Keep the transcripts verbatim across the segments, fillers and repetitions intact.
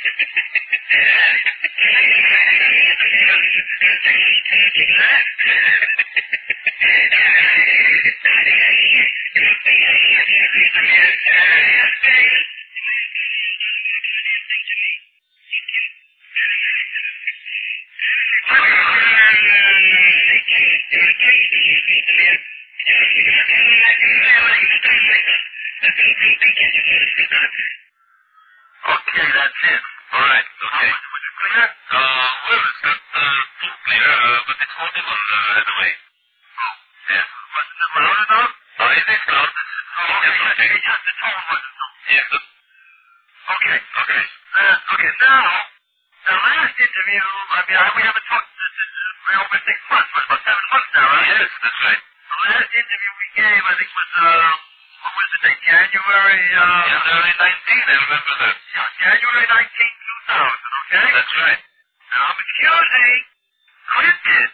Okay, that's it. All right. Okay. Was it clear? Uh, well, it's not uh, too clear, uh, but it's audible uh, anyway. Oh, yes. Wasn't it loud enough? Uh, it is loud. Oh, okay, yes, okay. It's just the tone wasn't so. Yes. But... Okay. Okay. Uh, okay, now, the last interview, I mean, I, we haven't talked for over six months, but about seven months now, right? Yes, that's right. The last interview we gave, I think, was, uh, what was the date? January, uh... January nineteenth, I remember that. Yeah, January nineteenth, two thousand, okay? That's right. Now, I'm accusing Clinton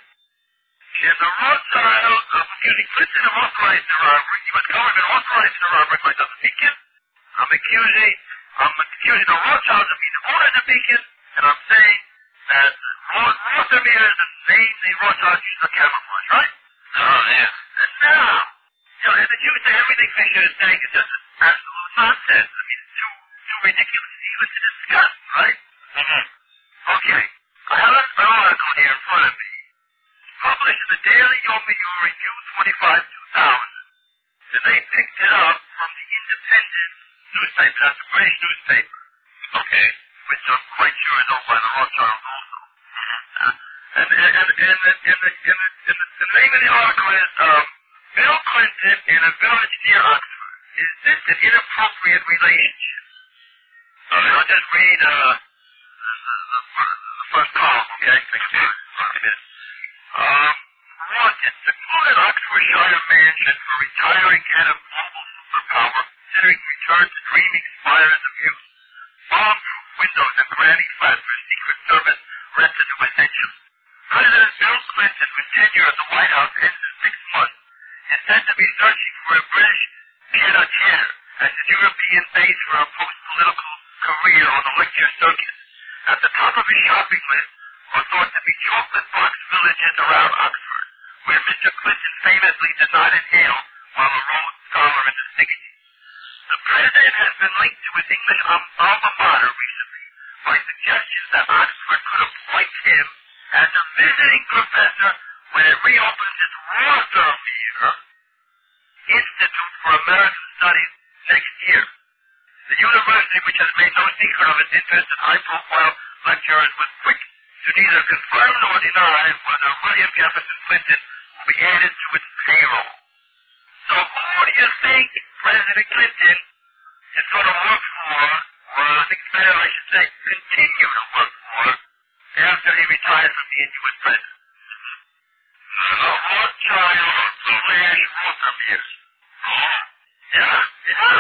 in the Rothschild of accusing Clinton of authorizing the robbery. He was government authorizing the robbery by the Beacon. I'm accusing, I'm accusing the Rothschilds of being the owner of the Beacon, and I'm saying that Rothermere is the name the Rothschilds use for camouflage, right? Oh, yeah. And now, you know, and the Jews say everything Fisher is saying is just absolute nonsense. I mean, it's too, too ridiculous even to discuss, right? Mm-hmm. Okay. I have an article here in front of me. It's published in the Daily Yomiuri, June twenty-fifth, two thousand. And they picked it up from the Independent newspaper. That's a British newspaper. Okay. Which I'm quite sure is owned by the Rothschilds also. Mm-hmm. Uh, and, and, and, and, and, the, and, the, and, the, and the, the name of the article is, um, Bill Clinton in a village near Oxford. Is this an inappropriate relationship? Okay, I'll just read, uh, the, the, the first column, okay? Thank you. Okay. Um, wanted, secluded Oxfordshire mansion for retiring head of global superpower, considering return to dreaming spires of youth. Bomb-proof windows and granny flats for Secret Service retinue essentials. President Bill Clinton, with tenure at the White House, ends in six months, is said to be searching for a British pied-à-terre as an European base for a post-political career on the lecture circuit. At the top of his shopping list are thought to be chocolate box villages around Oxford, where Mister Clinton famously did not inhale while a Rhodes Scholar in the sixties. The president has been linked to his English alma mater recently by suggestions that Oxford could appoint him as a visiting professor when it reopens its Rothermere Institute for American Studies next year. The university, which has made no secret of its interest in high-profile lecturers, was quick to neither confirm nor deny whether William Jefferson Clinton will be added to its payroll. So who do you think President Clinton is going to work for, or I think it's better I should say continue to work for, after he retires from being U S President? The Rothschild slash Rothermere. Oh, yeah, yeah.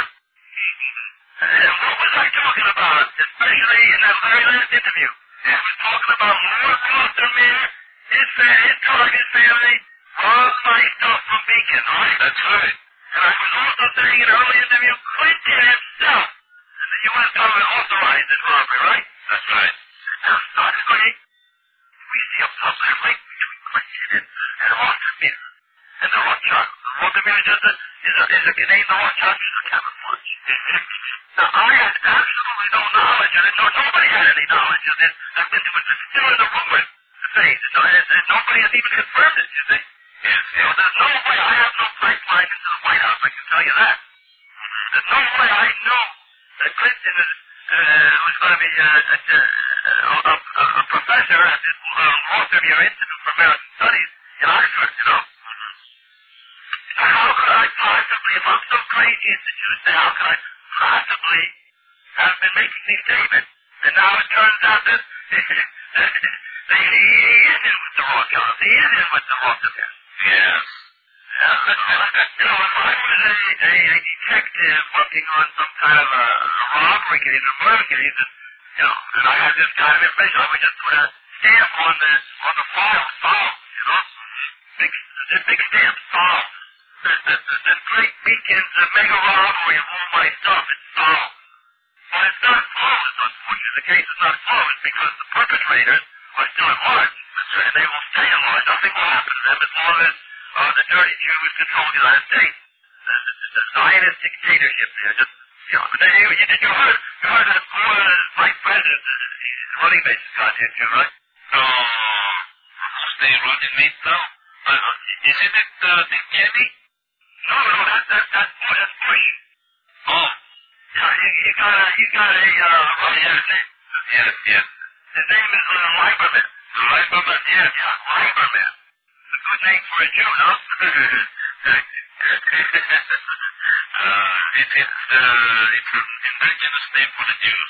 And what was I talking about, especially in that very last interview? I was talking about Lord Rothermere, his, his target family, all my stuff from Beacon, right? That's right. And I was also saying in an early interview, Clinton himself, and the U S government authorized this robbery, right? That's right. Now, suddenly, we see a public link between Clinton and, and Rothermere, and the Rothschilds. Rothermere is just a, is a, is a name the Rothschilds use for camouflage. Now, I had absolutely no knowledge of it, nor nobody had any knowledge of this, and it was still in the rumor phase, and, and, and nobody has even confirmed it, you think? Yes, yes. So there's no way, I have no pipeline into the White House, I can tell you that. There's no way I knew that Clinton is, uh, was going to be uh, a, a, a, a professor at this uh, Rothermere Institute for American Studies in Oxford, you know? So how could I possibly, if I'm so crazy as the Jews say, how could I possibly have been making these statements, and now it turns out that he is in with the Rothschilds, he is in with the Rothschilds. Yes. Yeah, you know, if I was a, a, a detective working on some kind of a, a robbery case, a murder case, and, you know, and I had this kind of information, I would just put a stamp on the, on the file, solved, you know? Big, a big stamp, solved. This, this, this great Beacon's a mega robbery of all my stuff, it's solved. But it's not closed, unfortunately. the case is not closed because the perpetrators are still at large, and they will stay at large. Nothing will happen to them as long as uh, the dirty Jews control the United States. The, the, the Zionist dictatorship there, just, you know, but they, you, you, you heard, you heard that former vice president, his running mates got into, right? No, who's the running mate now? Uh, isn't it uh, Dick Cheney? No, no, that, that, that, that's Bush. Oh. Yeah, he, he got a, he got a, uh, Russian name. Yes, yes. His name is uh, Lieberman. Lieberman? Yeah, yeah, Lieberman. It's a good name for a Jew, no? uh, it, it's, uh, it's an indigenous name for the Jews.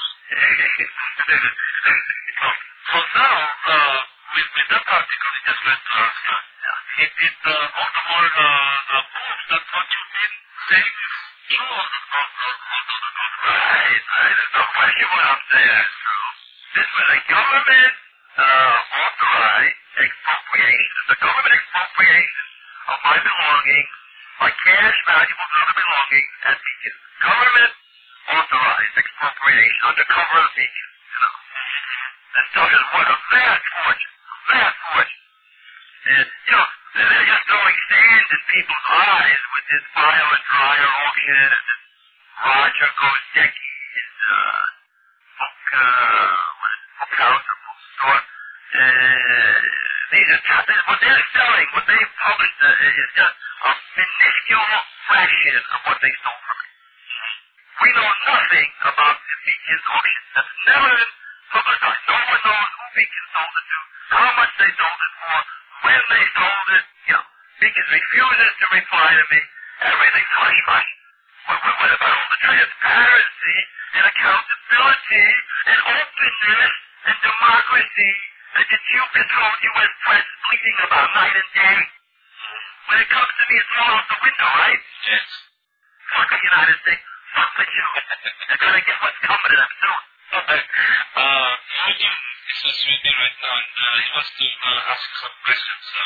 so, so now, uh, with, with that article you just read to us, uh, it, it uh, all the more uh, uh, proves that what you've been saying is true or not, or, or, or, or, right, right. There's no question what I'm saying is true. This was a government uh, authorized expropriation. The government expropriation of my belongings, my cash, valuables, and other belongings at Beacon. Government authorized expropriation under cover of Beacon. You know. And so it's what a vast fortune. A vast fortune. And, you know, they're just throwing sand in people's eyes with this file and dryer auction and this Roger Gozecki's uh, book, uh, book house or bookstore. Uh, these are top, what they're selling, what they've published uh, is just a minuscule fraction of what they stole from me. We know nothing about the Beacon's auction. That's never been publicized. No one knows who Beacon sold it to, how much they sold it for, when they sold it. You know, Beacon refuses to reply to me. Everything's hush-hush. What, what, what about all the transparency and accountability and openness and democracy that the Jew-controlled U S press is bleeding about night and day? When it comes to me, it's all out the window, right? Yes. Fuck the United States. Fuck the Jews. They're going to get what's coming to them soon. uh, Eugene is just reading right now, and uh, he wants to uh, ask some questions. Uh,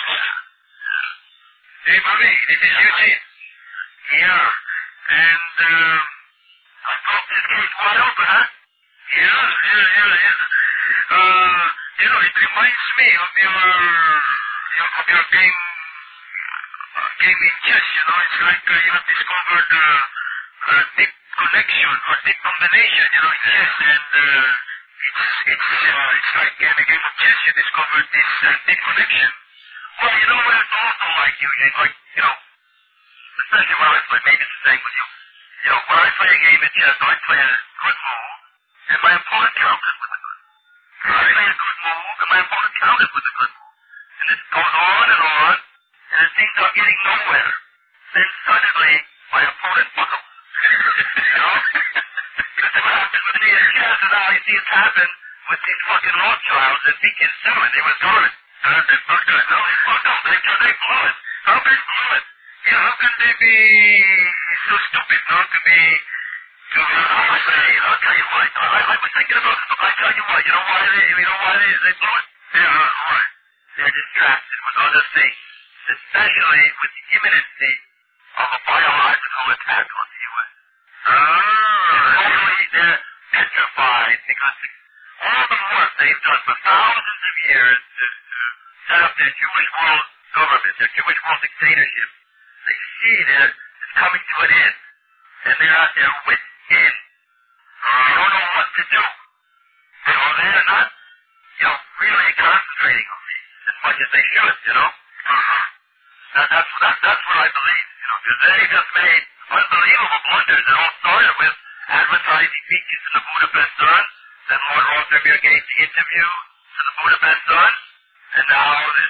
Hey, Marie, this is Eugene. Yeah. And, um, I thought this case wide open, huh? Yeah, yeah, yeah, yeah. Uh, you know, it reminds me of your, your of your game, uh, game in chess, you know. It's like uh, you have discovered uh, a deep connection or deep combination, you know, in chess. And uh, it's, it's, uh, it's like in a game of chess you discovered this uh, deep connection. Well, you know what it's also like, Eugene, like, you know, especially when I play, maybe it's the same with you. You know, when I play a game of chess, I play a good move, and my opponent counters with a good move. I play a good move, and my opponent counters with a good move. And this goes on and on, and it seems I'm getting nowhere. Then suddenly, my opponent buckles. You know? Because what happened with me in chess, and now I see it's happened with these fucking Rothschilds and Beacon too, and they were gone. Uh, they fucked up. No, they fucked up. They, they blew it. How they blew it? Yeah, how can they be so stupid not to be, to, uh, I say, I'll tell you what, I, I was thinking about it, I tell you what, you know why they, you know why they, they blew it? Yeah, why? They're distracted with other things, especially with the imminency of a biological attack on the U S. Ah. Totally, they're petrified because the, all the work they've done for thousands of years to, to set up their Jewish world government, their Jewish world dictatorship, they see that it's coming to an end, and they're at their wit's end. They don't know what to do. You know, they're not, you know, really concentrating on me as much as they should, you know. Uh-huh. That, that's, that, that's what I believe, you know, because they just made unbelievable blunders. It all started with advertising Beacons in the Budapest Sun, then Lord Rothermere gave the interview to the Budapest Sun, and now this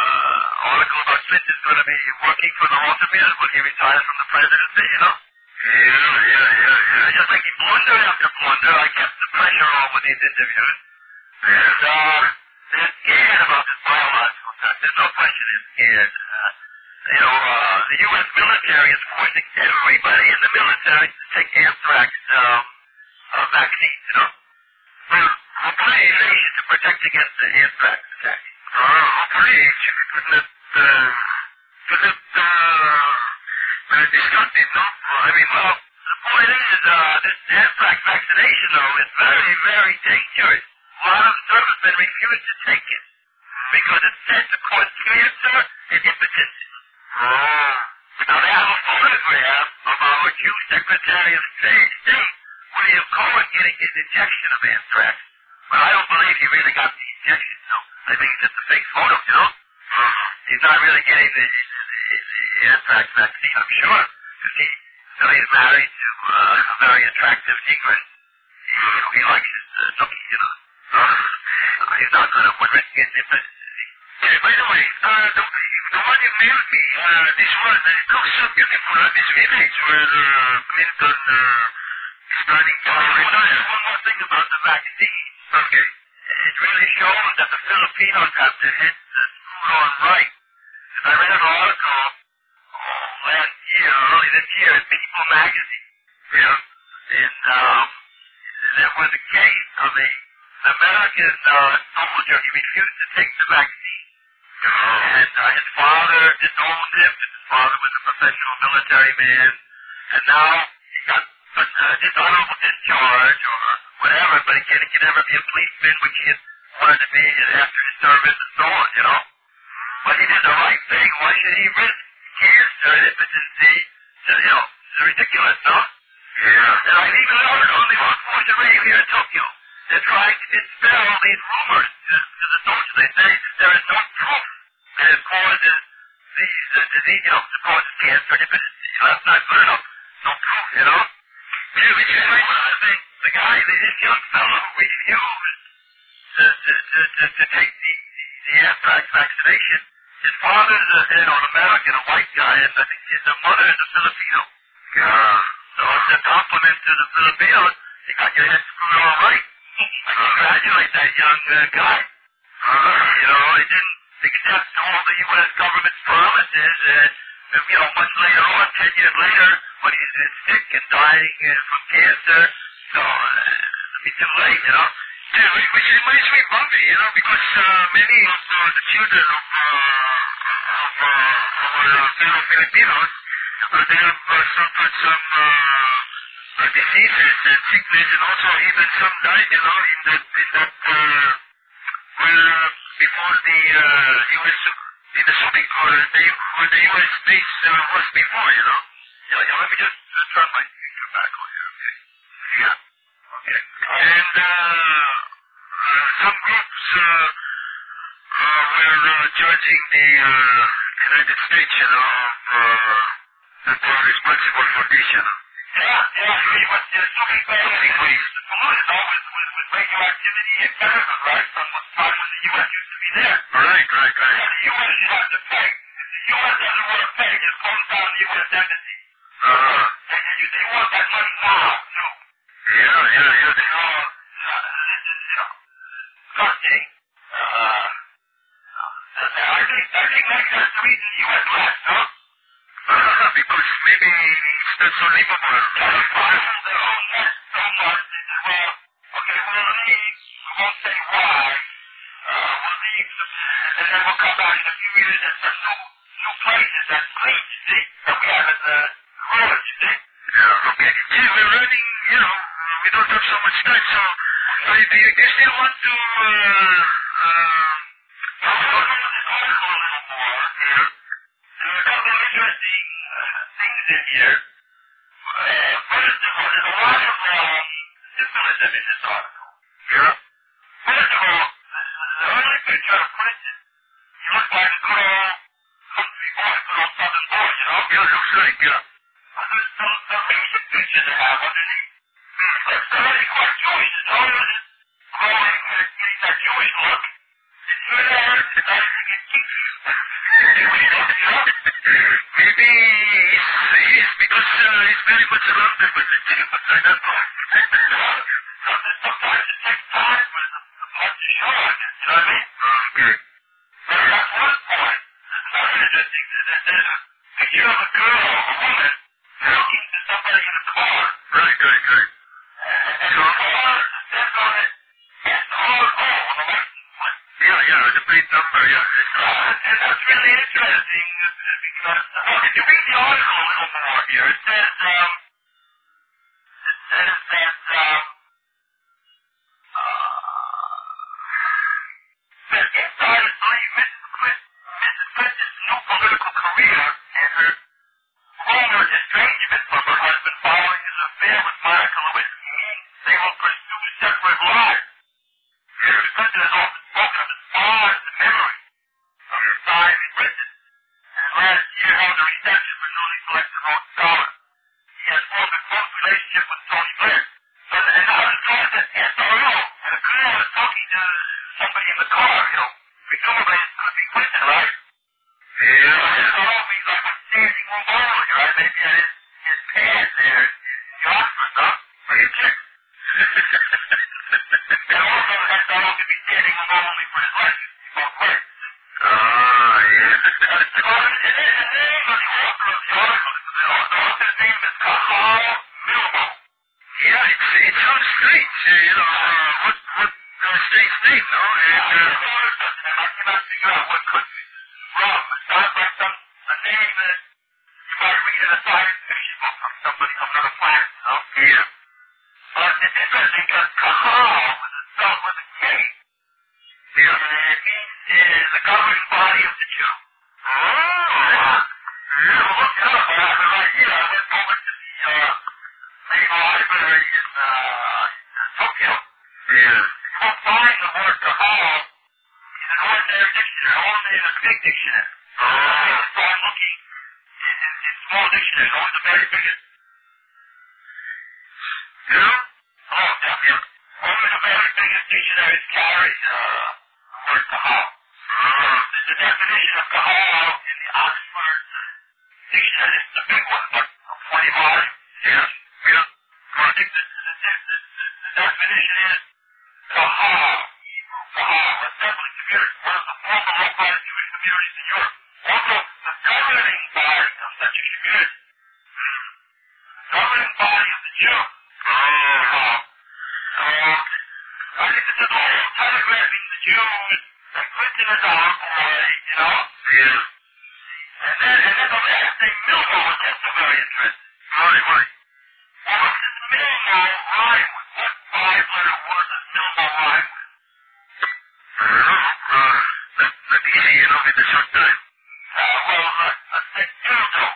uh, article about Clinton's going to be working for the Rothermere when he retires from the presidency, you know? Yeah, yeah, yeah, yeah. Just like he blunder after blunder, I kept the pressure on with these interviews. And uh, they're scared about this biological attack. There's no question they're scared. Uh, you know, uh, the U S military is forcing everybody in the military to take anthrax um, uh, vaccines, you know? For operation to protect against the anthrax attack. Uh, operation, couldn't it, uh, couldn't it, uh, uh, discuss it, no? I mean, well, the point is, uh, this anthrax vaccination, though, is very, very dangerous. A lot of servicemen refuse to take it because it's said to cause cancer and impotency. Oh. Now, they have a photograph of our Jew Secretary of State, William Cohen, getting his injection of anthrax. But I don't believe he really got the injection, no. I think it's just a fake photo, you know? Uh, he's not really getting the, the, the anthrax vaccine, I'm sure. You see, so he's married to uh, a very attractive negress. He, you know, he likes his uh, nookie, you know. Uh, he's not good at women getting impotent. Hey, by the way, uh, the, the one you mailed me, uh, this one, uh, it looks so beautiful, uh, this village where uh, Clinton uh, is planning to uh, retire. One more thing about the vaccine. Okay. It really shows that the Filipinos have their heads uh, screwed on right. I read an article oh, last year, early this year, in People magazine. Yeah. And um, there was a case of a an American uh, soldier. He refused to take the vaccine. Oh. And uh, his father disowned him. His father was a professional military man. And now he got a uh, dishonorable discharge or whatever, but he can, he can never be a policeman, which he wanted to be after his service and so on, you know. But he did the right thing. Why should he risk cancer and impotency? You know, it's ridiculous, no? Yeah. And I've even heard on the Unfortunate Radio here in Tokyo, they're trying to dispel these rumors to, to the soldiers. They say there is no proof that it causes these uh, disease, you know, it causes cancer and impotency. You know, that's not good enough. No proof, you know? Yeah, which is And I think the guy, this young fellow who refused to, to, to, to, to take the, the, the anthrax vaccination, his father's a, you know, an American, a white guy, and I think his mother is a Filipino. Yeah. So it's a compliment to the Filipinos. You got your head screwed all right. I congratulate that young uh, guy. Uh, you know, he didn't accept all the U S government's promises, and, you know, much later on, ten years later, when he's uh, sick and dying uh, from cancer, so uh, it's too late, you know. Yeah, which reminds me of Bombay, you know, because uh, many of uh, the children of, uh, of uh, our uh, fellow Filipinos, uh, they have uh, suffered some uh, uh, diseases and sickness, and also even some died, you know, in that, in that, uh, where uh, before the uh, U S, in the Subic, where the, where the U S base uh, was before, you know. Yeah, yeah, let me just, just turn my speaker back on here, okay? Yeah. Okay. And uh, uh, some groups uh, uh, were uh, judging the uh, United States, you know, of, uh, that were responsible for this, you know. Yeah, yeah, really, what the Subic Bay was polluted, though, with, with, with radioactivity and chemicals, right, from what part of the U S used to be there. Right, right, right. Yeah, the U S should have to pay. If the U S doesn't want to pay, just close down the U S embassy. Uh-huh. And, and you, they want that money now, too. Yeah, yeah, yeah. You know, uh, this is, you know, disgusting. Uh, I think, I think maybe that's the reason the U S left, huh? Uh, because maybe it's not so livable. Yeah, they filed their own net so much. They said, well, okay, we'll leave. We won't say why. Uh, we'll leave, and then we'll come back in a few years and some new, new places that's clean, you see, that we have in the road, you see. Yeah, okay. See, we're running, you know, we don't have so much time, so uh, do, you, do you still want to, uh, uh, Well, we'll go to this article a little more. yeah. There are a couple of interesting uh, things in here. Uh, first of all, there's a lot of um, symbolism in this article. Yeah. First of all, the early picture of Clinton, he looked like a good old country boy, good old southern boy, you know? Yeah, looks like, yeah. But there's some, some recent pictures they have underneath. It's already quite Jewish. It's already growing, uh, getting that Jewish look. It's good there, it's nice to get kinky. Jewish look, you know? Maybe he's, he's because uh, he's very much surrounded with the Jews. I don't know. Sometimes it takes time for the, the blood to show, I guess, you know what I mean? Okay. But that's one point. It's very interesting. There's, there's a picture of a girl or a woman talking to somebody in a car. Right, right, right. And the car says on it, S R O on the license plate. Yeah, yeah, the plate number, yeah. It's, Uh, and that's really interesting uh, because, uh, if you read the article a little more here, it says, um, says that, um, uh, that insiders believe Missus Quist, Missus Quist's new political career and her rumored estrangement from her husband following his affair with Monica Lewinsky means they will pursue separate lives. Missus Quist has often spoken of his fond memory of her time in Britain, and last year held a reception for newly selected Rhodes Scholars. He has formed a close relationship with Tony Blair. So, and I was told that S R O and a girl was talking to somebody in the car, you know, presumably it's going to be Quinton, right? Yeah. S R O means like a standing room only, right? Maybe at his, his pad there in the Oxford, huh? For your chick. And also S R O could be standing room only for his life. Both ways. Ah, yeah. So, and then the name of the author of the article, the author's name is Kahal Milmo. Yeah, it's, it sounds strange, uh, you know, uh, what, what, uh, strange name, no? And, Yeah, I uh, never heard of it, and I cannot figure out what could be wrong. It sounds like some, a name that you might read in a science fiction book from somebody from another planet, you know? yeah. But it's interesting because Kahal was spelled with a K. Yeah. And it means uh, the governing body of the Jew. Oh. Yeah. Yeah, well, look it up. I have it right here. I went over to the, uh, Naval Library in, uh, in Tokyo. Yeah. You won't find the word Kahal in an ordinary dictionary, only in a big dictionary. Oh. You can start looking in, in, in small dictionaries, only the very biggest. Yeah? Oh, yeah, yeah. Only the very biggest dictionaries carry uh, the word Kahal. Ah. The, the definition of Kahal in the Oxford dictionary is the big one, but twenty volumes. Yeah. Yeah. I think the, the, the, the, the definition is Kahal, Hebrew Kahal, assembly community, one of the former localized Jewish communities in Europe. Also, the governing body of such a community. The governing body of the Jew. Oh. Uh, so, I think it's a whole telegraphing the Jews and Clinton is our boy, you know? Yeah. And then, and then the last thing, Milmo, was also very interesting. Why, why? Well, what does Milmo rhyme with? What five-letter word does Milmo rhyme with? I don't know. Uh, not, not easy, you know, in the short time. Uh, well, let's, let's say dildo.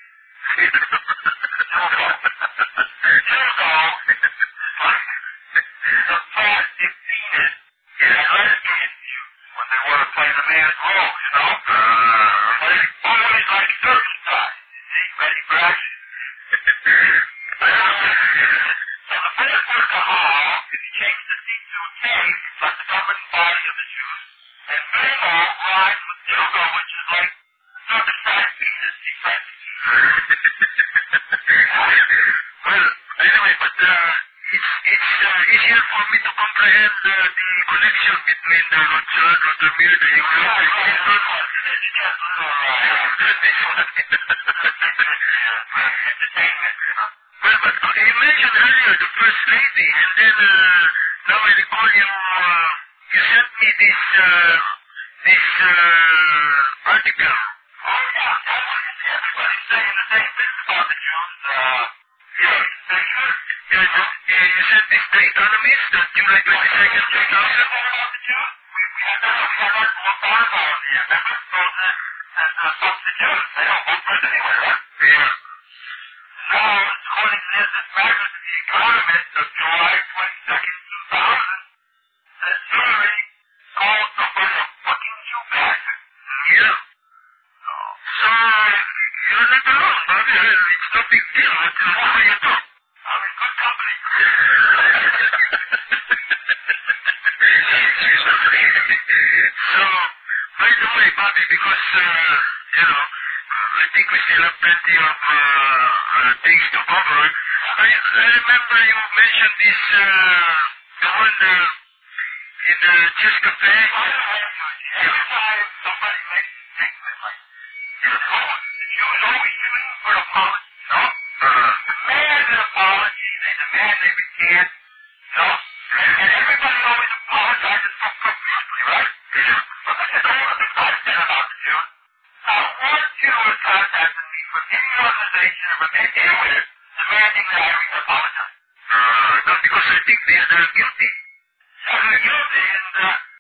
Dildo. Dildo is like the plastic penis in a lesbian view when they want to play the man's role, you know? Ah. But it's always like circumcised, you see, ready for action. So the first word Kahal, if you change the C to a K, it's like the governing body of the Jews. And Milmo rhymes with dildo, which is like circumcised penis, see, Francis. Well, anyway, but uh, it's it's uh, easier for me to comprehend uh, the connection between the Rothschild, Rothermere, the English, Yeah, the right, Clinton. right. It's just a little, uh, entertainment, you know. Well, but uh, you mentioned earlier the first lady, and then uh, now I recall you uh, you sent me this uh, this uh, article. Oh, yeah, that's what you see. Everybody's saying the same things about the Jews. Uh, yeah, they should. Yeah, you, yeah, you sent this The Economist, uh, July twenty-second, two thousand. about the Jews? We, we had that, we had that more fireball in the remember? So the, and uh, some of the Jews, they don't vote for it anyway, right? Yeah. Now, according to this, this magazine, The Economist of July twenty-second, two thousand, says Hillary called somebody a fucking Jew bastard. Yeah. So, you're not alone, Bobby. It's no big deal. What, uh, what are you doing? I'm in good company. So, by the way, Bobby, because, uh, you know, I think we still have plenty of uh, uh, things to cover. I, I remember you mentioned this, uh, the one uh, in the Chess Cafe. I don't have to. Every time somebody makes a statement like, you know, the Jews always giving a good apology, you know? Uh-huh. Demand an apology, they demand they recant, you know? And, and everybody always apologizes so profusely, right? Yeah. But I don't want to talk about the Jews. Not one Jew has contacted me from any organization or from anywhere demanding that I apologize. Uh, feel they're guilty. So they're guilty, and uh,